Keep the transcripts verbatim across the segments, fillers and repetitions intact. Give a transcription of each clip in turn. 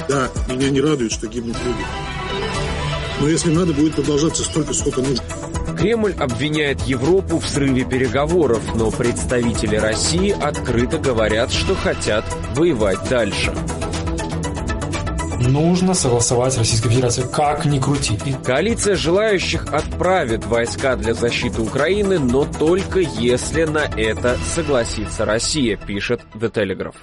Да, меня не радует, что гибнут люди. Но если надо, будет продолжаться столько, сколько нужно. Кремль обвиняет Европу в срыве переговоров, но представители России открыто говорят, что хотят воевать дальше. Нужно согласовать с Российской Федерацией, как ни крути. Коалиция желающих отправит войска для защиты Украины, но только если на это согласится Россия, пишет The Telegraph.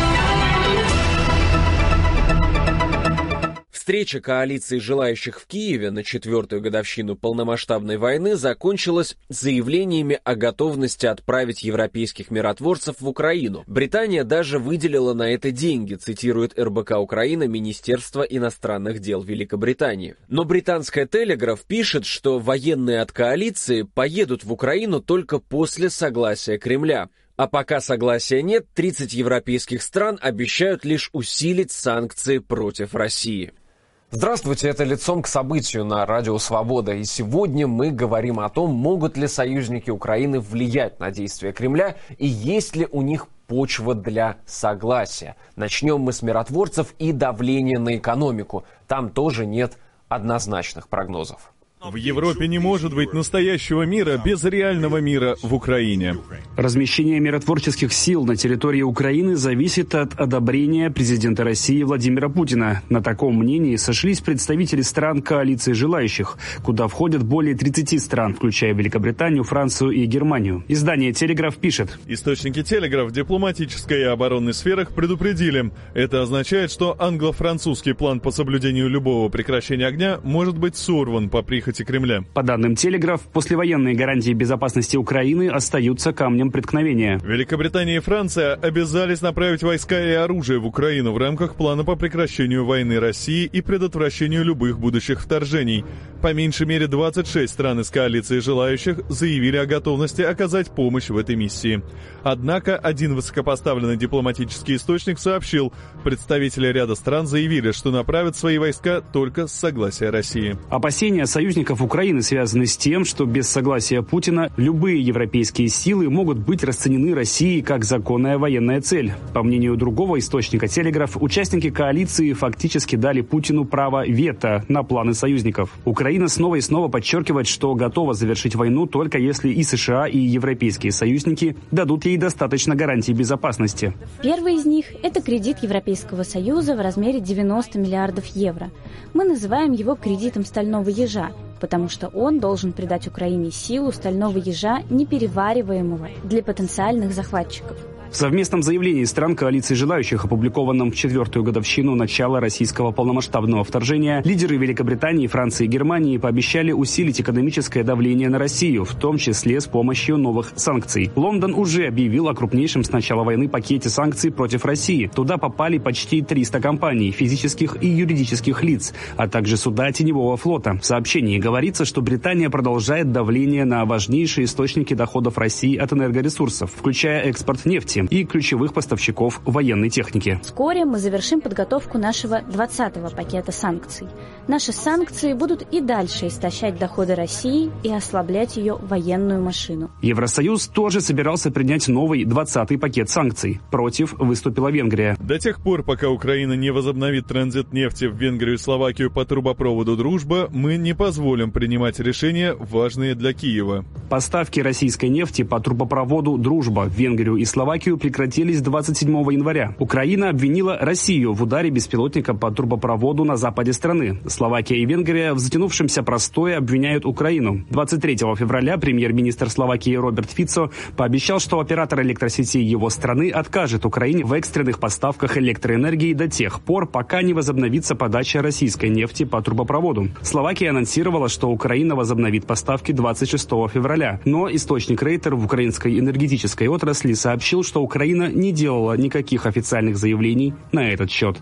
Встреча коалиции желающих в Киеве на четвертую годовщину полномасштабной войны закончилась заявлениями о готовности отправить европейских миротворцев в Украину. Британия даже выделила на это деньги, цитирует эр бэ ка Украина Министерство иностранных дел Великобритании. Но британская Телеграф пишет, что военные от коалиции поедут в Украину только после согласия Кремля. А пока согласия нет, тридцать европейских стран обещают лишь усилить санкции против России. Здравствуйте, это «Лицом к событию» на Радио Свобода. И сегодня мы говорим о том, могут ли союзники Украины влиять на действия Кремля и есть ли у них почва для согласия. Начнем мы с миротворцев и давления на экономику. Там тоже нет однозначных прогнозов. В Европе не может быть настоящего мира без реального мира в Украине. Размещение миротворческих сил на территории Украины зависит от одобрения президента России Владимира Путина. На таком мнении сошлись представители стран коалиции желающих, куда входят более тридцати стран, включая Великобританию, Францию и Германию. Издание «Телеграф» пишет. Источники «Телеграф» в дипломатической и оборонной сферах предупредили. Это означает, что англо-французский план по соблюдению любого прекращения огня может быть сорван по прихоти Кремля. По данным «Телеграф», послевоенные гарантии безопасности Украины остаются камнем преткновения. Великобритания и Франция обязались направить войска и оружие в Украину в рамках плана по прекращению войны России и предотвращению любых будущих вторжений. По меньшей мере двадцать шесть стран из коалиции желающих заявили о готовности оказать помощь в этой миссии. Однако один высокопоставленный дипломатический источник сообщил, представители ряда стран заявили, что направят свои войска только с согласия России. Опасения союзников Украины связаны с тем, что без согласия Путина любые европейские силы могут быть расценены Россией как законная военная цель. По мнению другого источника «Телеграф», участники коалиции фактически дали Путину право вето на планы союзников. Украина снова и снова подчеркивает, что готова завершить войну только если и США, и европейские союзники дадут ей достаточно гарантий безопасности. Первый из них – это кредит Европейского Союза в размере девяноста миллиардов евро. Мы называем его кредитом стального ежа, потому что он должен придать Украине силу стального ежа, неперевариваемого для потенциальных захватчиков. В совместном заявлении стран коалиции желающих, опубликованном в четвертую годовщину начала российского полномасштабного вторжения, лидеры Великобритании, Франции и Германии пообещали усилить экономическое давление на Россию, в том числе с помощью новых санкций. Лондон уже объявил о крупнейшем с начала войны пакете санкций против России. Туда попали почти триста компаний, физических и юридических лиц, а также суда теневого флота. В сообщении говорится, что Британия продолжает давление на важнейшие источники доходов России от энергоресурсов, включая экспорт нефти и ключевых поставщиков военной техники. Вскоре мы завершим подготовку нашего двадцатого пакета санкций. Наши санкции будут и дальше истощать доходы России и ослаблять ее военную машину. Евросоюз тоже собирался принять новый двадцатый пакет санкций. Против выступила Венгрия. До тех пор, пока Украина не возобновит транзит нефти в Венгрию и Словакию по трубопроводу «Дружба», мы не позволим принимать решения, важные для Киева. Поставки российской нефти по трубопроводу «Дружба» в Венгрию и Словакию прекратились двадцать седьмого января. Украина обвинила Россию в ударе беспилотника по трубопроводу на западе страны. Словакия и Венгрия в затянувшемся простое обвиняют Украину. двадцать третьего февраля премьер-министр Словакии Роберт Фицо пообещал, что оператор электросетей его страны откажет Украине в экстренных поставках электроэнергии до тех пор, пока не возобновится подача российской нефти по трубопроводу. Словакия анонсировала, что Украина возобновит поставки двадцать шестого февраля. Но источник Рейтер в украинской энергетической отрасли сообщил, что Украина не делала никаких официальных заявлений на этот счет.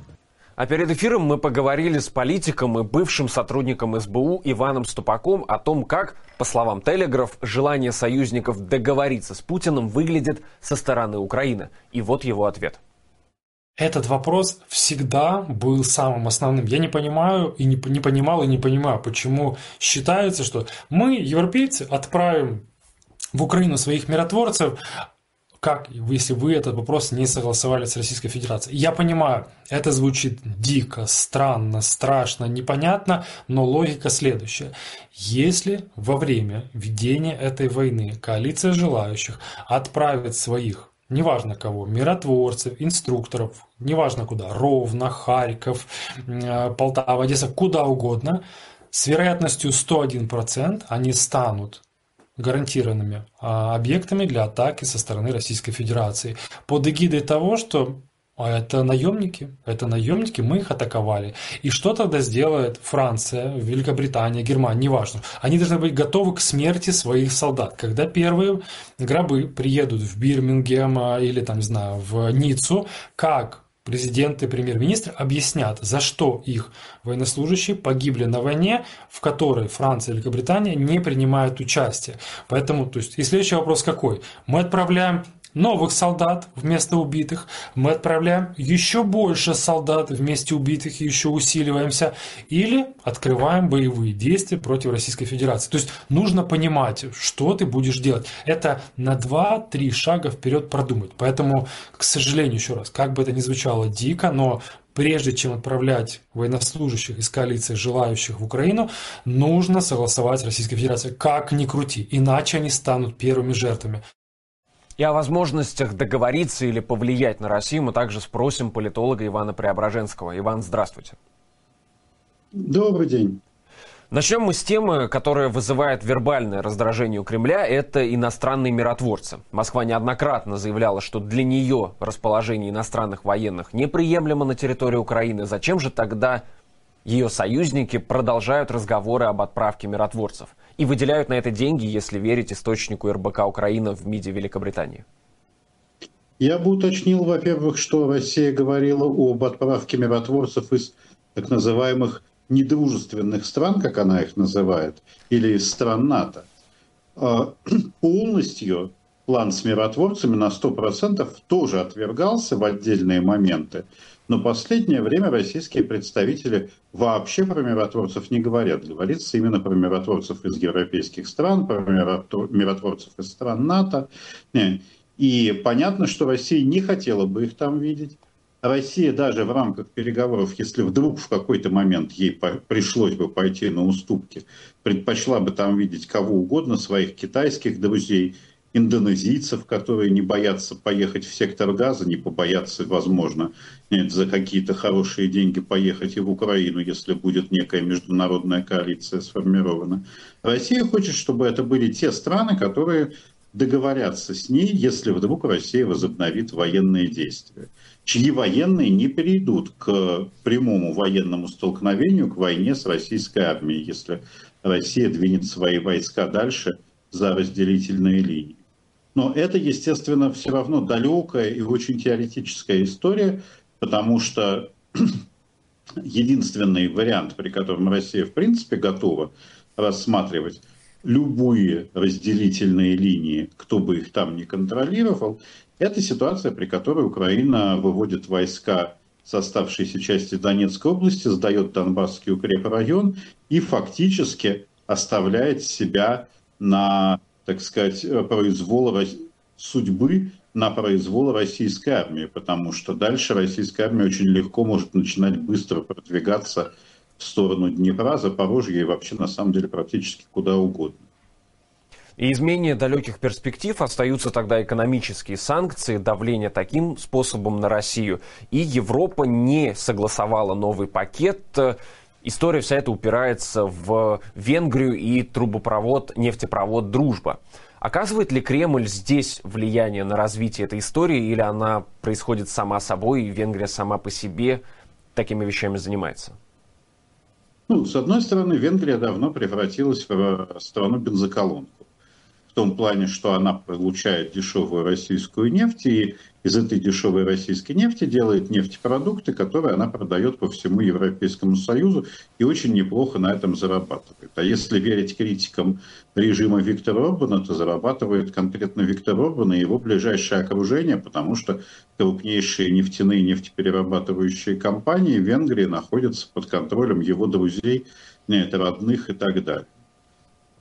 А перед эфиром мы поговорили с политиком и бывшим сотрудником эс бэ у Иваном Ступаком о том, как, по словам Телеграф, желание союзников договориться с Путиным выглядит со стороны Украины. И вот его ответ. Этот вопрос всегда был самым основным. Я не понимаю и не, не понимал и не понимаю, почему считается, что мы, европейцы, отправим в Украину своих миротворцев, как, если вы этот вопрос не согласовали с Российской Федерацией? Я понимаю, это звучит дико, странно, страшно, непонятно, но логика следующая. Если во время ведения этой войны коалиция желающих отправит своих, неважно кого, миротворцев, инструкторов, неважно куда, Ровно, Харьков, Полтава, Одесса, куда угодно, с вероятностью сто один процент они станут гарантированными объектами для атаки со стороны Российской Федерации. Под эгидой того, что это наемники, это наемники, мы их атаковали. И что тогда сделает Франция, Великобритания, Германия, неважно. Они должны быть готовы к смерти своих солдат. Когда первые гробы приедут в Бирмингем или там, не знаю, в Ниццу, как президент и премьер-министр объяснят, за что их военнослужащие погибли на войне, в которой Франция и Великобритания не принимают участие. Поэтому, то есть, и следующий вопрос какой? Мы отправляем новых солдат вместо убитых, мы отправляем еще больше солдат вместе убитых и еще усиливаемся, или открываем боевые действия против Российской Федерации. То есть нужно понимать, что ты будешь делать. Это на два-три шага вперед продумать. Поэтому, к сожалению, еще раз, как бы это ни звучало дико, но прежде чем отправлять военнослужащих из коалиции, желающих в Украину, нужно согласовать с Российской Федерацией. Как ни крути, иначе они станут первыми жертвами. И о возможностях договориться или повлиять на Россию мы также спросим политолога Ивана Преображенского. Иван, здравствуйте. Добрый день. Начнем мы с темы, которая вызывает вербальное раздражение у Кремля. Это иностранные миротворцы. Москва неоднократно заявляла, что для нее расположение иностранных военных неприемлемо на территории Украины. Зачем же тогда ее союзники продолжают разговоры об отправке миротворцев и выделяют на это деньги, если верить источнику эр бэ ка Украина в МИДе Великобритании? Я бы уточнил, во-первых, что Россия говорила об отправке миротворцев из так называемых недружественных стран, как она их называет, или из стран НАТО. Полностью план с миротворцами на сто процентов тоже отвергался в отдельные моменты. Но в последнее время российские представители вообще про миротворцев не говорят. Говорится именно про миротворцев из европейских стран, про миротворцев из стран НАТО. И понятно, что Россия не хотела бы их там видеть. Россия даже в рамках переговоров, если вдруг в какой-то момент ей пришлось бы пойти на уступки, предпочла бы там видеть кого угодно, своих китайских друзей, индонезийцев, которые не боятся поехать в сектор газа, не побоятся, возможно, нет, за какие-то хорошие деньги поехать и в Украину, если будет некая международная коалиция сформирована. Россия хочет, чтобы это были те страны, которые договорятся с ней, если вдруг Россия возобновит военные действия, чьи военные не перейдут к прямому военному столкновению, к войне с российской армией, если Россия двинет свои войска дальше за разделительные линии. Но это, естественно, все равно далекая и очень теоретическая история, потому что единственный вариант, при котором Россия в принципе готова рассматривать любые разделительные линии, кто бы их там ни контролировал, это ситуация, при которой Украина выводит войска с оставшейся части Донецкой области, сдает Донбасский укрепрайон и фактически оставляет себя на, так сказать, произвол судьбы, на произвол российской армии, потому что дальше российская армия очень легко может начинать быстро продвигаться в сторону Днепра, Запорожья и вообще на самом деле практически куда угодно. И из менее далеких перспектив остаются тогда экономические санкции, давление таким способом на Россию. И Европа не согласовала новый пакет. История вся эта упирается в Венгрию и трубопровод, нефтепровод «Дружба». Оказывает ли Кремль здесь влияние на развитие этой истории, или она происходит сама собой, и Венгрия сама по себе такими вещами занимается? Ну, с одной стороны, Венгрия давно превратилась в страну бензоколонку. В том плане, что она получает дешевую российскую нефть, и из этой дешевой российской нефти делает нефтепродукты, которые она продает по всему Европейскому Союзу и очень неплохо на этом зарабатывает. А если верить критикам режима Виктора Орбана, то зарабатывает конкретно Виктор Орбан и его ближайшее окружение, потому что крупнейшие нефтяные и нефтеперерабатывающие компании в Венгрии находятся под контролем его друзей, нет, родных и так далее.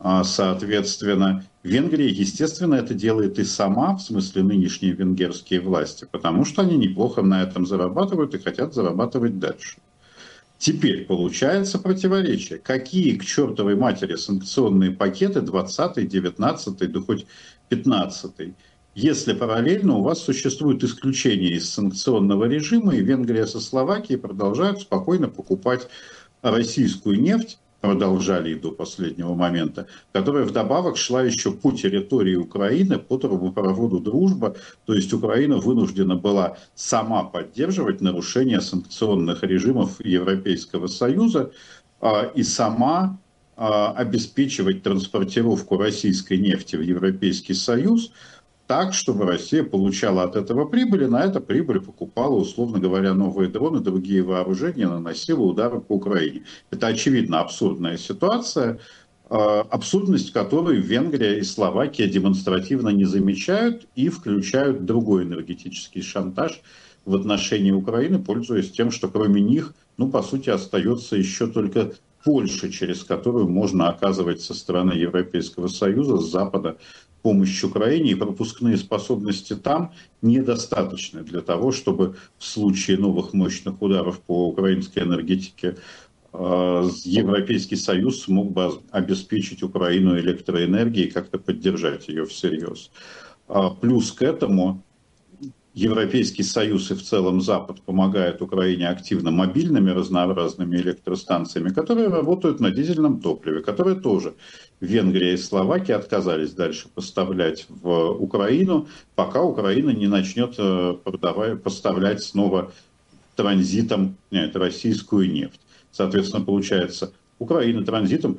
Соответственно, Венгрия, естественно, это делает и сама, в смысле нынешние венгерские власти, потому что они неплохо на этом зарабатывают и хотят зарабатывать дальше. Теперь получается противоречие. Какие к чертовой матери санкционные пакеты двадцатый, девятнадцатый, да хоть пятнадцатый, если параллельно у вас существует исключение из санкционного режима, и Венгрия со Словакией продолжают спокойно покупать российскую нефть, продолжали и до последнего момента, которая вдобавок шла еще по территории Украины, по трубопроводу «Дружба», то есть Украина вынуждена была сама поддерживать нарушение санкционных режимов Европейского Союза и сама обеспечивать транспортировку российской нефти в Европейский Союз, так, чтобы Россия получала от этого прибыль, и на это прибыль покупала, условно говоря, новые дроны, другие вооружения, наносила удары по Украине. Это, очевидно, абсурдная ситуация, абсурдность которой Венгрия и Словакия демонстративно не замечают и включают другой энергетический шантаж в отношении Украины, пользуясь тем, что кроме них, ну, по сути, остается еще только Польша, через которую можно оказывать со стороны Европейского Союза, с Запада, помощь Украине, и пропускные способности там недостаточны для того, чтобы в случае новых мощных ударов по украинской энергетике Европейский Союз смог бы обеспечить Украину электроэнергией и как-то поддержать ее всерьез. Плюс к этому Европейский Союз и в целом Запад помогают Украине активно мобильными разнообразными электростанциями, которые работают на дизельном топливе, которые тоже Венгрия и Словакия отказались дальше поставлять в Украину, пока Украина не начнет продавать, поставлять снова транзитом нет, российскую нефть. Соответственно, получается, Украина транзитом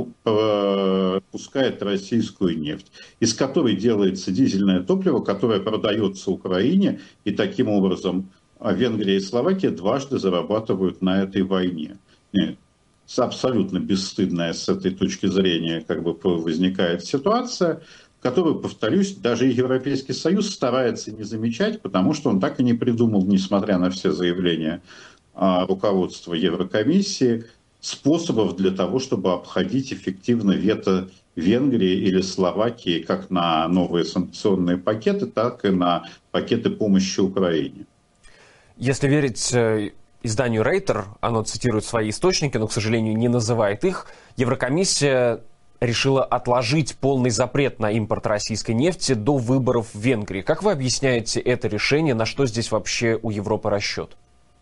пропускает российскую нефть, из которой делается дизельное топливо, которое продается Украине, и таким образом Венгрия и Словакия дважды зарабатывают на этой войне. Нет, абсолютно бесстыдная с этой точки зрения как бы возникает ситуация, которую, повторюсь, даже и Европейский Союз старается не замечать, потому что он так и не придумал, несмотря на все заявления руководства Еврокомиссии, способов для того, чтобы обходить эффективно вето Венгрии или Словакии как на новые санкционные пакеты, так и на пакеты помощи Украине. Если верить изданию Рейтер, оно цитирует свои источники, но, к сожалению, не называет их, Еврокомиссия решила отложить полный запрет на импорт российской нефти до выборов в Венгрии. Как вы объясняете это решение? На что здесь вообще у Европы расчет?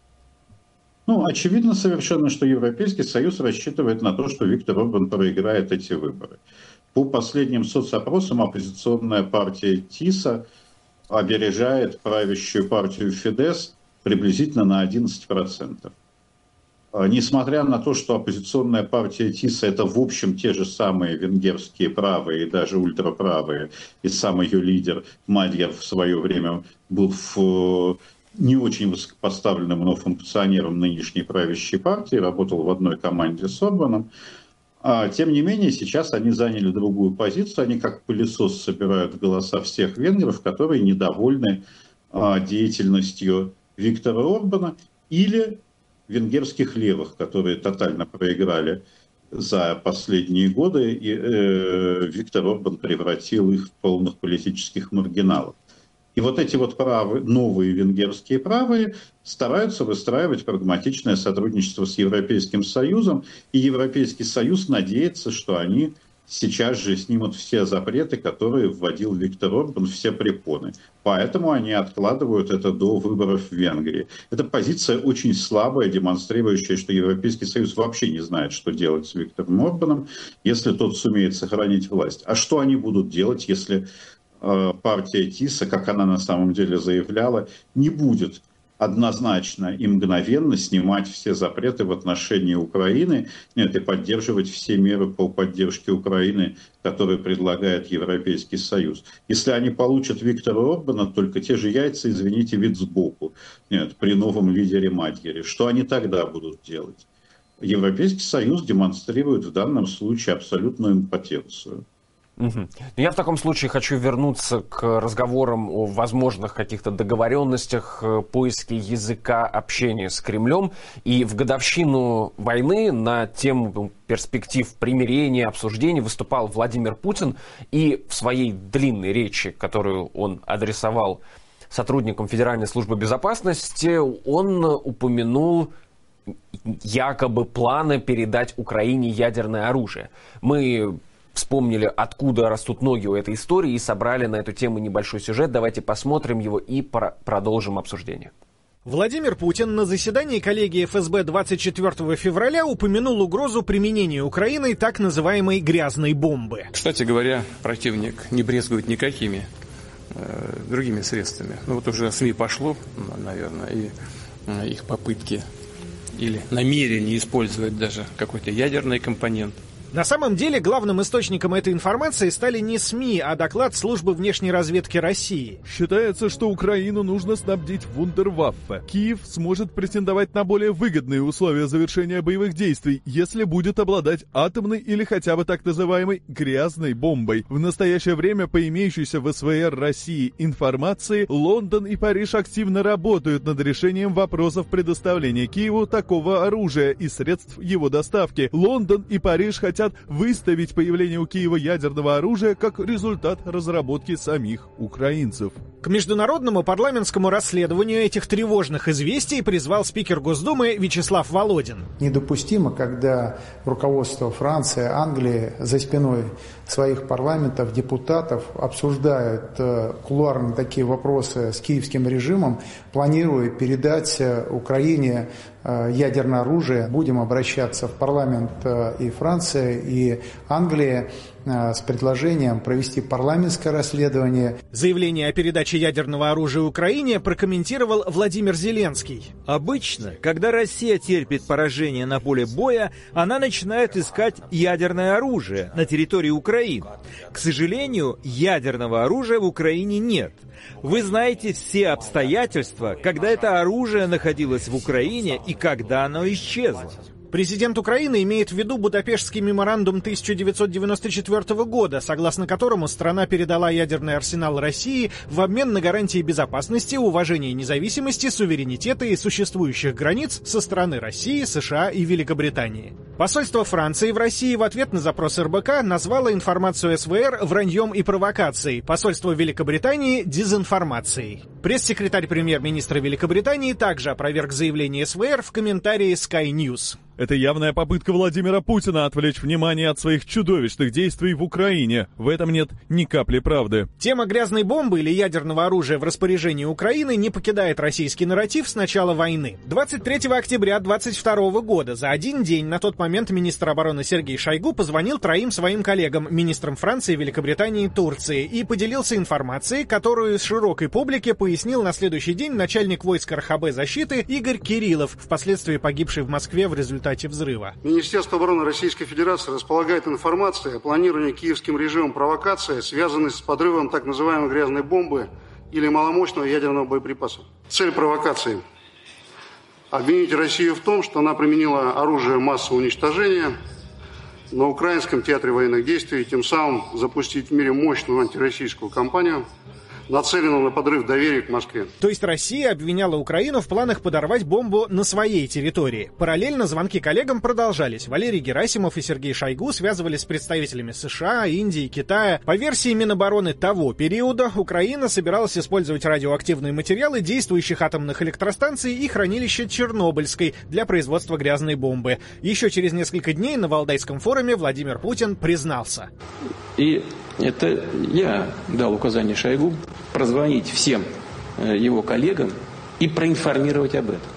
Ну, очевидно совершенно, что Европейский Союз рассчитывает на то, что Виктор Орбан проиграет эти выборы. По последним соцопросам оппозиционная партия ТИСА опережает правящую партию Фидес приблизительно на одиннадцать процентов. Несмотря на то, что оппозиционная партия ТИСА это в общем те же самые венгерские правые и даже ультраправые, и сам ее лидер Мадьяр в свое время был в... не очень высокопоставленным, но функционером нынешней правящей партии, работал в одной команде с Орбаном. А, тем не менее, сейчас они заняли другую позицию. Они как пылесос собирают голоса всех венгров, которые недовольны а, деятельностью Виктора Орбана или венгерских левых, которые тотально проиграли за последние годы, и э, Виктор Орбан превратил их в полных политических маргиналов. И вот эти вот правые, новые венгерские правые стараются выстраивать прагматичное сотрудничество с Европейским Союзом, и Европейский Союз надеется, что они сейчас же снимут все запреты, которые вводил Виктор Орбан, все препоны. Поэтому они откладывают это до выборов в Венгрии. Эта позиция очень слабая, демонстрирующая, что Европейский Союз вообще не знает, что делать с Виктором Орбаном, если тот сумеет сохранить власть. А что они будут делать, если партия ТИСА, как она на самом деле заявляла, не будет однозначно и мгновенно снимать все запреты в отношении Украины, нет, и поддерживать все меры по поддержке Украины, которые предлагает Европейский Союз. Если они получат Виктора Орбана, только те же яйца, извините, вид сбоку, нет, при новом лидере Мадьяре. Что они тогда будут делать? Европейский Союз демонстрирует в данном случае абсолютную импотенцию. Угу. Я в таком случае хочу вернуться к разговорам о возможных каких-то договоренностях, поиске языка общения с Кремлем. И в годовщину войны на тему перспектив примирения, обсуждений выступал Владимир Путин. И в своей длинной речи, которую он адресовал сотрудникам Федеральной службы безопасности, он упомянул якобы планы передать Украине ядерное оружие. Мы вспомнили, откуда растут ноги у этой истории, и собрали на эту тему небольшой сюжет. Давайте посмотрим его и про- продолжим обсуждение. Владимир Путин на заседании коллегии эф эс бэ двадцать четвёртого февраля упомянул угрозу применения Украиной так называемой «грязной бомбы». Кстати говоря, противник не брезгует никакими э, другими средствами. Ну вот уже СМИ пошло, наверное, и э, их попытки или намерение использовать даже какой-то ядерный компонент. На самом деле, главным источником этой информации стали не СМИ, а доклад Службы внешней разведки России. Считается, что Украину нужно снабдить вундерваффе. Киев сможет претендовать на более выгодные условия завершения боевых действий, если будет обладать атомной или хотя бы так называемой «грязной бомбой». В настоящее время, по имеющейся в эс вэ эр России информации, Лондон и Париж активно работают над решением вопросов предоставления Киеву такого оружия и средств его доставки. Лондон и Париж хотят выставить появление у Киева ядерного оружия как результат разработки самих украинцев. К международному парламентскому расследованию этих тревожных известий призвал спикер Госдумы Вячеслав Володин. Недопустимо, когда руководство Франции, Англии за спиной своих парламентов, депутатов обсуждают э, кулуарно такие вопросы с киевским режимом, планируя передать э, Украине э, ядерное оружие. Будем обращаться в парламент э, и Франции, и Англии э, с предложением провести парламентское расследование. Заявление о передаче ядерного оружия Украине прокомментировал Владимир Зеленский. Обычно, когда Россия терпит поражение на поле боя, она начинает искать ядерное оружие на территории Украины. К сожалению, ядерного оружия в Украине нет. Вы знаете все обстоятельства, когда это оружие находилось в Украине и когда оно исчезло. Президент Украины имеет в виду Будапештский меморандум тысяча девятьсот девяносто четвёртого года, согласно которому страна передала ядерный арсенал России в обмен на гарантии безопасности, уважения независимости, суверенитета и существующих границ со стороны России, США и Великобритании. Посольство Франции в России в ответ на запрос эр бэ ка назвало информацию эс вэ эр враньем и провокацией, посольство Великобритании – дезинформацией. Пресс-секретарь премьер-министра Великобритании также опроверг заявление эс вэ эр в комментарии Sky News. Это явная попытка Владимира Путина отвлечь внимание от своих чудовищных действий в Украине. В этом нет ни капли правды. Тема грязной бомбы или ядерного оружия в распоряжении Украины не покидает российский нарратив с начала войны. двадцать третьего октября двадцать второго года, за один день, на тот момент министр обороны Сергей Шойгу позвонил троим своим коллегам, министрам Франции, Великобритании и Турции, и поделился информацией, которую широкой публике пояснил на следующий день начальник войск эр ха бэ защиты Игорь Кириллов, впоследствии погибший в Москве в результате взрыва. Министерство обороны Российской Федерации располагает информацией о планировании киевским режимом провокации, связанной с подрывом так называемой грязной бомбы или маломощного ядерного боеприпаса. Цель провокации – обвинить Россию в том, что она применила оружие массового уничтожения на украинском театре военных действий, и тем самым запустить в мире мощную антироссийскую кампанию, нацеленную на подрыв доверия к Москве. То есть Россия обвиняла Украину в планах подорвать бомбу на своей территории. Параллельно звонки коллегам продолжались. Валерий Герасимов и Сергей Шойгу связывались с представителями США, Индии, Китая. По версии Минобороны того периода, Украина собиралась использовать радиоактивные материалы действующих атомных электростанций и хранилища Чернобыльской для производства грязной бомбы. Еще через несколько дней на Валдайском форуме Владимир Путин признался. И это я дал указание Шойгу прозвонить всем его коллегам и проинформировать об этом.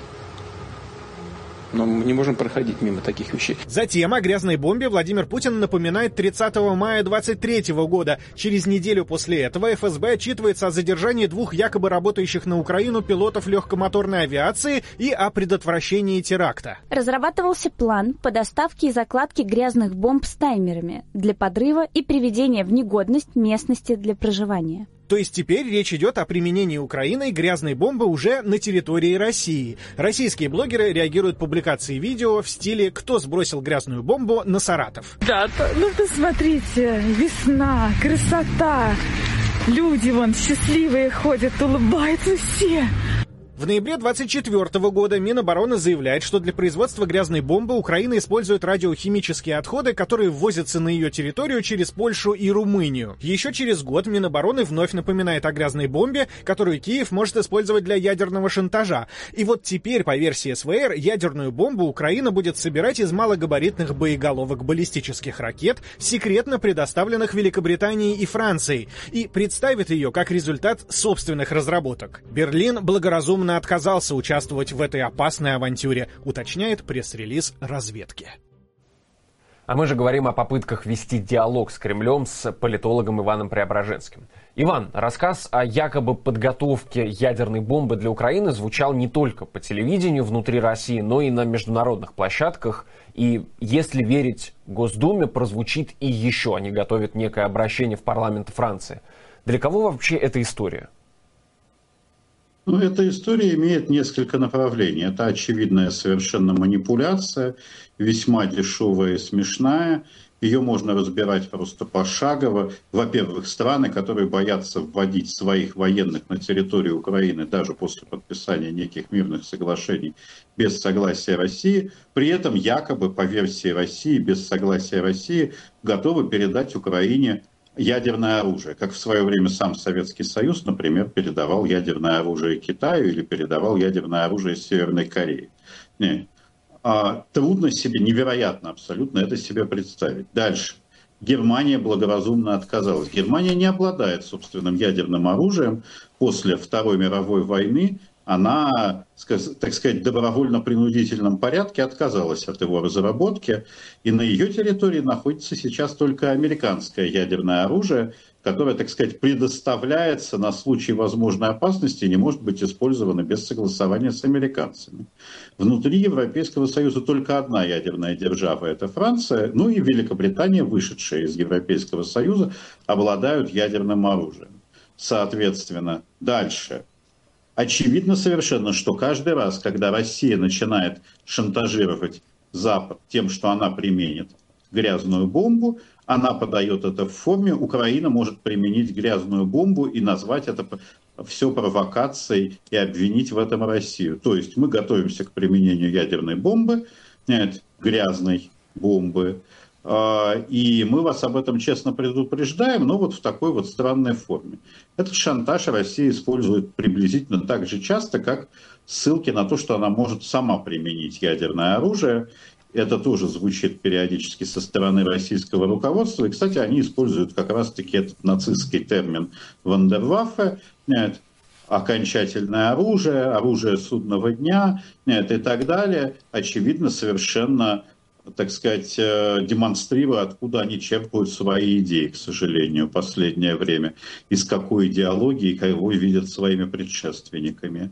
Но мы не можем проходить мимо таких вещей. Затем о грязной бомбе Владимир Путин напоминает тридцатого мая двадцать третьего года. Через неделю после этого эф эс бэ отчитывается о задержании двух якобы работающих на Украину пилотов легкомоторной авиации и о предотвращении теракта. Разрабатывался план по доставке и закладке грязных бомб с таймерами для подрыва и приведения в негодность местности для проживания. То То есть теперь речь идет о применении Украиной грязной бомбы уже на территории России. Российские блогеры реагируют публикацией видео в стиле «Кто сбросил грязную бомбу на Саратов?». Да, ну посмотрите, весна, красота. Люди вон счастливые ходят, улыбаются все. В ноябре двадцать четвёртого года Минобороны заявляет, что для производства грязной бомбы Украина использует радиохимические отходы, которые ввозятся на ее территорию через Польшу и Румынию. Еще через год Минобороны вновь напоминает о грязной бомбе, которую Киев может использовать для ядерного шантажа. И вот теперь, по версии СВР, ядерную бомбу Украина будет собирать из малогабаритных боеголовок баллистических ракет, секретно предоставленных Великобританией и Францией, и представит ее как результат собственных разработок. Берлин благоразумно отказался участвовать в этой опасной авантюре, уточняет пресс-релиз разведки. А мы же говорим о попытках вести диалог с Кремлем с политологом Иваном Преображенским. Иван, рассказ о якобы подготовке ядерной бомбы для Украины звучал не только по телевидению внутри России, но и на международных площадках. И если верить Госдуме, прозвучит и еще. Они готовят некое обращение в парламент Франции. Для кого вообще эта история? Ну, эта история имеет несколько направлений. Это очевидная совершенно манипуляция, весьма дешевая и смешная. Ее можно разбирать просто пошагово. Во-первых, страны, которые боятся вводить своих военных на территорию Украины даже после подписания неких мирных соглашений без согласия России, при этом якобы, по версии России, без согласия России, готовы передать Украине ядерное оружие, как в свое время сам Советский Союз, например, передавал ядерное оружие Китаю или передавал ядерное оружие Северной Корее. Не. А, трудно себе, невероятно абсолютно это себе представить. Дальше. Германия благоразумно отказалась. Германия не обладает собственным ядерным оружием. После Второй мировой войны она, так сказать, в добровольно-принудительном порядке отказалась от его разработки. И на ее территории находится сейчас только американское ядерное оружие, которое, так сказать, предоставляется на случай возможной опасности и не может быть использовано без согласования с американцами. Внутри Европейского Союза только одна ядерная держава – это Франция, ну и Великобритания, вышедшая из Европейского Союза, обладают ядерным оружием. Соответственно, дальше. Очевидно совершенно, что каждый раз, когда Россия начинает шантажировать Запад тем, что она применит грязную бомбу, она подает это в форме, Украина может применить грязную бомбу и назвать это все провокацией и обвинить в этом Россию. То есть мы готовимся к применению ядерной бомбы, нет, грязной бомбы, и мы вас об этом честно предупреждаем, но вот в такой вот странной форме. Этот шантаж Россия использует приблизительно так же часто, как ссылки на то, что она может сама применить ядерное оружие. Это тоже звучит периодически со стороны российского руководства. И, кстати, они используют как раз-таки этот нацистский термин «вундерваффе», нет, окончательное оружие, оружие судного дня, нет, и так далее. Очевидно, совершенно, так сказать, демонстрируя, откуда они черпают свои идеи, к сожалению, в последнее время, из какой идеологии, кого видят своими предшественниками.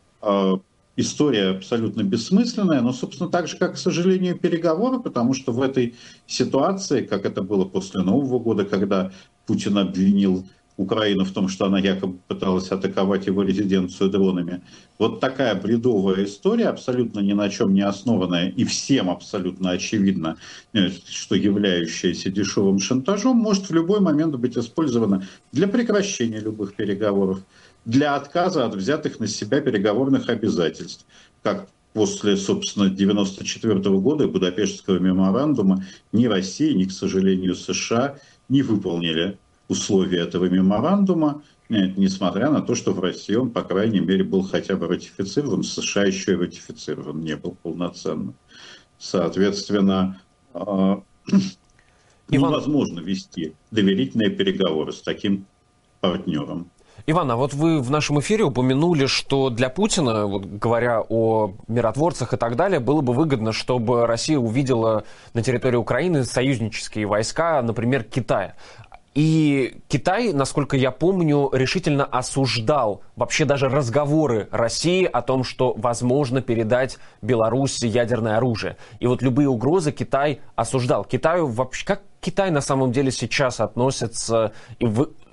История абсолютно бессмысленная, но, собственно, так же, как, к сожалению, переговоры, потому что в этой ситуации, как это было после Нового года, когда Путин обвинил Украину в том, что она якобы пыталась атаковать его резиденцию дронами, вот такая бредовая история, абсолютно ни на чем не основанная и всем абсолютно очевидно, что являющаяся дешевым шантажом, может в любой момент быть использована для прекращения любых переговоров, для отказа от взятых на себя переговорных обязательств, как после, собственно, девяносто четвёртого года и Будапештского меморандума ни Россия, ни, к сожалению, США не выполнили условия этого меморандума, несмотря на то, что в России он, по крайней мере, был хотя бы ратифицирован, в США еще и ратифицирован не был полноценно. Соответственно, Иван... невозможно вести доверительные переговоры с таким партнером. Иван, а вот вы в нашем эфире упомянули, что для Путина, вот говоря о миротворцах и так далее, было бы выгодно, чтобы Россия увидела на территории Украины союзнические войска, например, Китая. И Китай, насколько я помню, решительно осуждал вообще даже разговоры России о том, что возможно передать Беларуси ядерное оружие. И вот любые угрозы Китай осуждал. Китаю вообще, как Китай на самом деле сейчас относится и вы,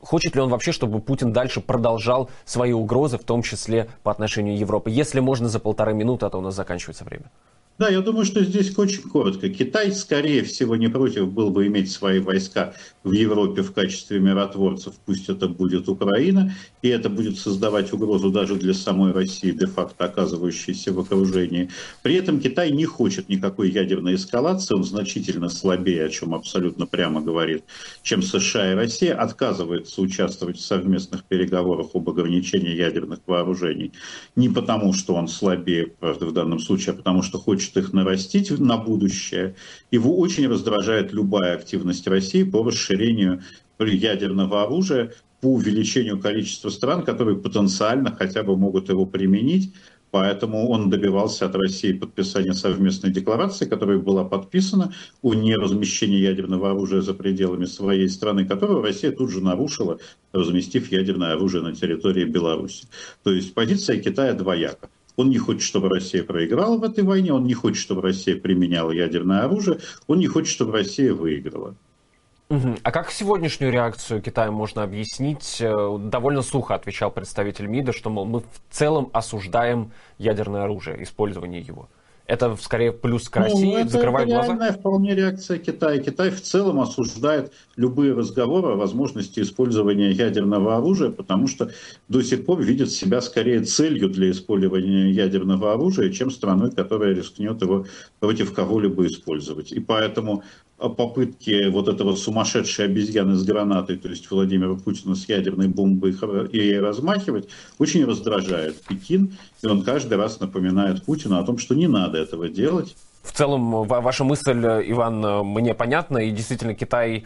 хочет ли он вообще, чтобы Путин дальше продолжал свои угрозы, в том числе по отношению к Европе? Если можно за полторы минуты, а то у нас заканчивается время. Да, я думаю, что здесь очень коротко. Китай, скорее всего, не против был бы иметь свои войска в Европе в качестве миротворцев, пусть это будет Украина, и это будет создавать угрозу даже для самой России, де-факто оказывающейся в окружении. При этом Китай не хочет никакой ядерной эскалации, он значительно слабее, о чем абсолютно прямо говорит, чем США и Россия, отказывается участвовать в совместных переговорах об ограничении ядерных вооружений. Не потому, что он слабее, правда, в данном случае, а потому, что хочет их нарастить на будущее. Его очень раздражает любая активность России по расширению ядерного оружия, по увеличению количества стран, которые потенциально хотя бы могут его применить. Поэтому он добивался от России подписания совместной декларации, которая была подписана о неразмещении ядерного оружия за пределами своей страны, которую Россия тут же нарушила, разместив ядерное оружие на территории Беларуси. То есть позиция Китая двояка. Он не хочет, чтобы Россия проиграла в этой войне, он не хочет, чтобы Россия применяла ядерное оружие, он не хочет, чтобы Россия выиграла. Угу. А как сегодняшнюю реакцию Китая можно объяснить? Довольно сухо отвечал представитель МИДа, что, мол, мы в целом осуждаем ядерное оружие, использование его. Это скорее плюс к России, ну, это, закрывает это глаза? реальная вполне реакция Китая. Китай в целом осуждает любые разговоры о возможности использования ядерного оружия, потому что до сих пор видит себя скорее целью для использования ядерного оружия, чем страной, которая рискнет его против кого-либо использовать. И поэтому попытки вот этого сумасшедшей обезьяны с гранатой, то есть Владимира Путина с ядерной бомбой и ей размахивать, очень раздражает Пекин, и он каждый раз напоминает Путину о том, что не надо этого делать. В целом, ваша мысль, Иван, мне понятна, и действительно Китай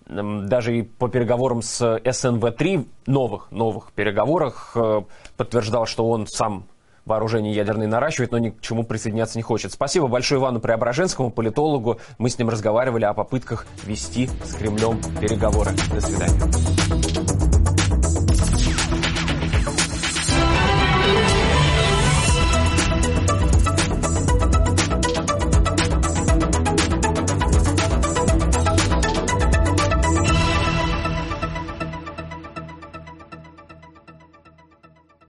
даже и по переговорам с эс эн вэ три, новых, новых переговорах, подтверждал, что он сам вооружение ядерное наращивает, но ни к чему присоединяться не хочет. Спасибо большое Ивану Преображенскому, политологу. Мы с ним разговаривали о попытках вести с Кремлем переговоры. До свидания.